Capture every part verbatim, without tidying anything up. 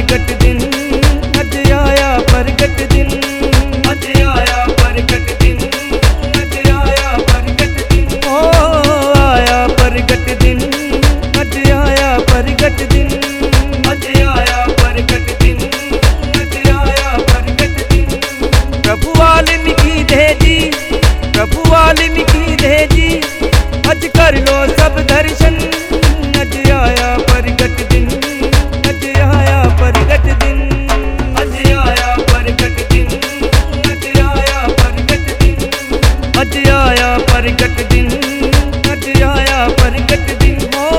प्रगट दिन, अज आया प्रगट दिन, अज आया प्रगट दिन, अज आया प्रगट दिन, ओ आया प्रगट दिन, अज आया प्रगट दिन, अज आया प्रगट दिन, अज आया प्रगट दिन। प्रभु वाल्मीकि दे जी, प्रभु वाल्मीकि दे जी, अज कर लो सब दर्शन, अज आया प्रगट दिन, अज आया प्रगट दिन, अज आया प्रगट दिन, अज आया प्रगट दिन, अज आया प्रगट दिन, अज आया प्रगट दिन। हो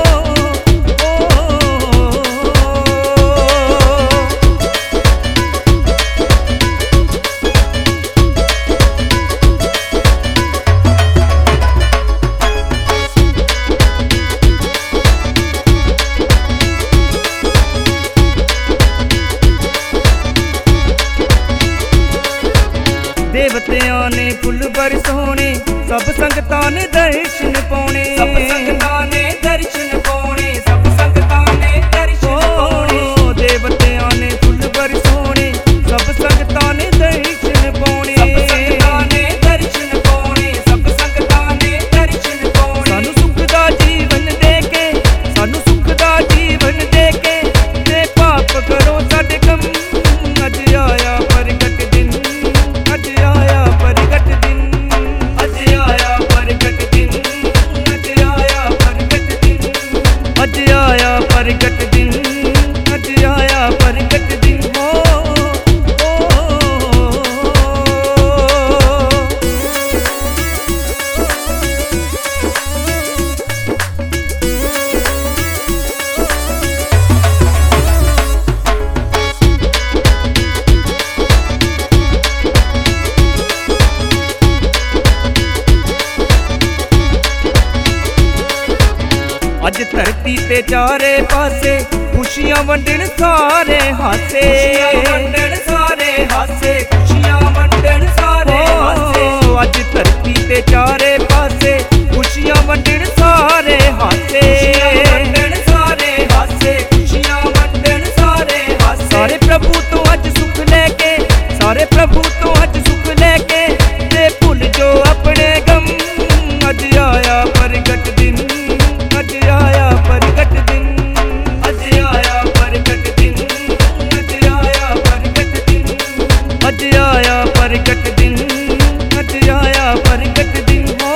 देवतियां ने फुल बरसोने, सब संगतां ने दर्शन पाने, सब संगतां ने दर्शन पाने, सब संगतां ने दर्शन पाने। देवतियां ने फुल बरसोने, सब संगतां ने दर्शन पाने, सब संगतां ने दर्शन पाने, सब संगतां ने दर्शन पाने। सानू सुख दा जीवन दे के, सानू सुख दा जीवन दे के, ते पाप करो साडे कम, अज आया प्रगट दिन, अज आया प्रगट दिन, अज आया प्रगट दिन, अज आया प्रगट दिन, अज आया प्रगट दिन, अज आया प्रगट दिन। हो अज धरती ते चारे पासे खुशियां वंडन सारे हासे, वंडन सारे हासे, खुशियां वंडन सारे हासे। अज धरती ते चारे पासे खुशियां वंडन सारे हासे, वंडन सारे हासे, खुशियां वंडन सारे हासे। सारे प्रभु तो अज सुख लेके, सारे प्रभु तो अज सुख लेके, ते भुल जो अपने गम, अज आया प्रगट दिन, अज आया प्रगट दिन, अज आया प्रगट दिन, अज आया प्रगट दिन, अज आया प्रगट दिन, अज आया प्रगट दिन। हो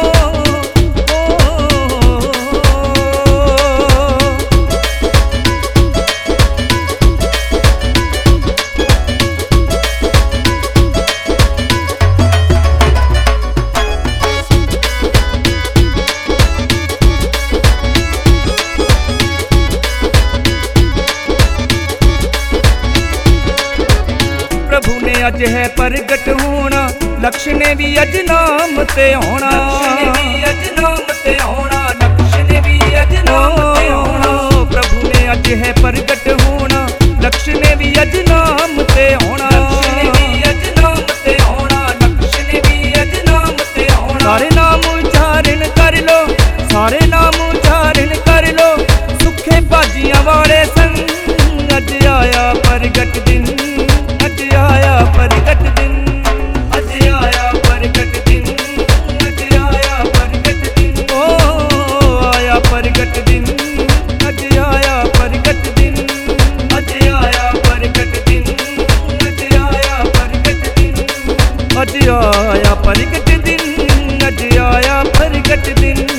प्रभु ने अज है प्रगट होना, लक्ष्य ने भी अज नाम ते आना, लक्ष्य ने भी अज नाम ते आना, लक्ष्य ने भी अज नाम ते आना। प्रभु ने अज है प्रगट होना, लक्ष्य ने भी अज नाम ते आना, लक्ष्य ने भी अज नाम ते आना, लक्ष्य ने भी अज नाम ते आना। सारे नाम उच्चारण कर लो, सारे नाम उच्चारण कर लो, सुखे भाजियां वाले संग, अज आया प्रगट दिन, अज आया प्रगट दिन, अज आया प्रगट दिन, अज आया प्रगट दिन, ओ आया प्रगट दिन, अज आया प्रगट दिन, अज आया प्रगट दिन, अज आया प्रगट दिन, अज आया प्रगट दिन, अज आया प्रगट दिन।